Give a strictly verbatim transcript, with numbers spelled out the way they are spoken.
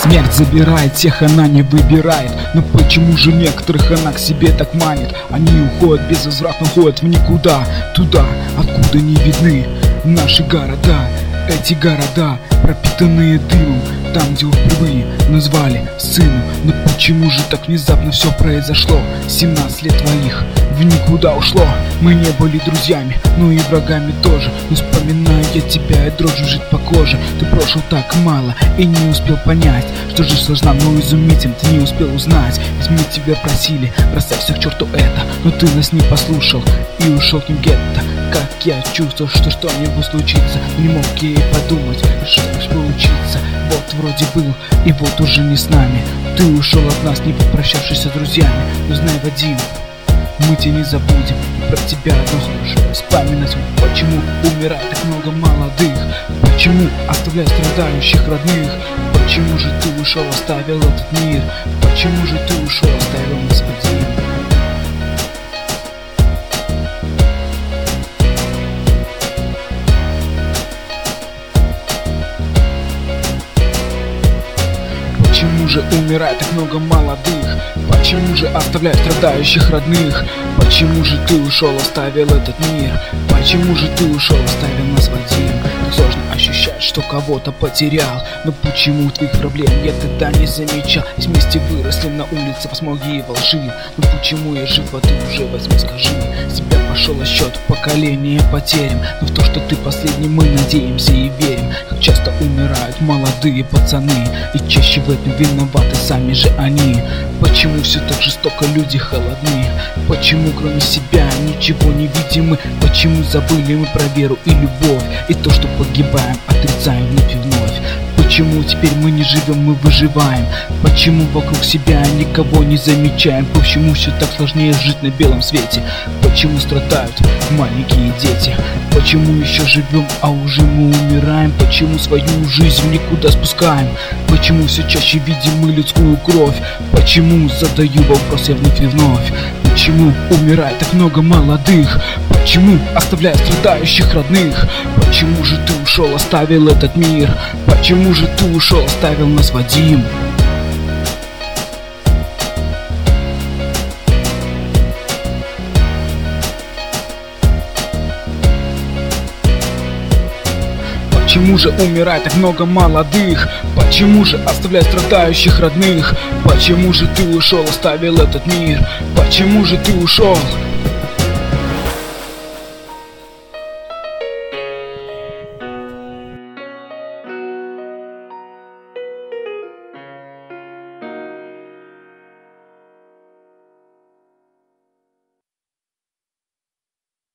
Смерть забирает, всех она не выбирает. Но почему же некоторых она к себе так манит? Они уходят, безвозвратно уходят в никуда, туда, откуда не видны наши города. Эти города, пропитанные дымом, там, где впервые назвали сыном. Но почему же так внезапно все произошло? семнадцать лет твоих в никуда ушло. Мы не были друзьями, но и врагами тоже. Но вспоминаю я тебя, и дрожь жить по коже. Ты прожил так мало и не успел понять, что жизнь сложна, но изумительно ты не успел узнать. Ведь мы тебя просили, бросай все к черту это, но ты нас не послушал и ушел к ним гетто. Как я чувствовал, что что-нибудь случится, не мог я и подумать, что получится. Вот вроде был, и вот уже не с нами. Ты ушел от нас, не попрощавшись с друзьями. Но знай, Вадим, мы тебя не забудем, и про тебя одно слушаю вспоминать. Почему умирает так много молодых? Почему оставляя страдающих родных? Почему же ты ушел, оставил этот мир? Почему же ты ушел, оставил нас, Вадим? Почему же умирает так много молодых? Почему же оставляя страдающих родных? Почему же ты ушел, оставил этот мир? Почему же ты ушел, оставил нас, Вадим? Так сложно ощущать, что кого-то потерял. Но почему твоих проблем я тогда не замечал? Ведь вместе выросли на улице во смоге и во лжи. Но почему я жив, а ты уже возьми, скажи. С тебя пошел счет поколения потерям, но в то, что ты последний, мы надеемся и верим. Как часто умирают молодые пацаны, и чаще в этом виноваты сами же они. Почему все так жестоко, люди холодны? Почему кроме себя ничего не видим мы? Почему забыли мы про веру и любовь? И то, что погибаем, отрицаем вновь и вновь. Почему теперь мы не живем, мы выживаем? Почему вокруг себя никого не замечаем? Почему все так сложнее жить на белом свете? Почему страдают маленькие дети? Почему еще живем, а уже мы умираем? Почему свою жизнь никуда спускаем? Почему все чаще видим мы людскую кровь? Почему, задаю вопрос я вновь и вновь? Почему умирает так много молодых? Почему оставляя страдающих родных? Почему же ты ушел, оставил этот мир? Почему же ты ушел, оставил нас, Вадим? Почему же умирает так много молодых? Почему же оставляя страдающих родных? Почему же ты ушел, оставил этот мир? Почему же ты ушел?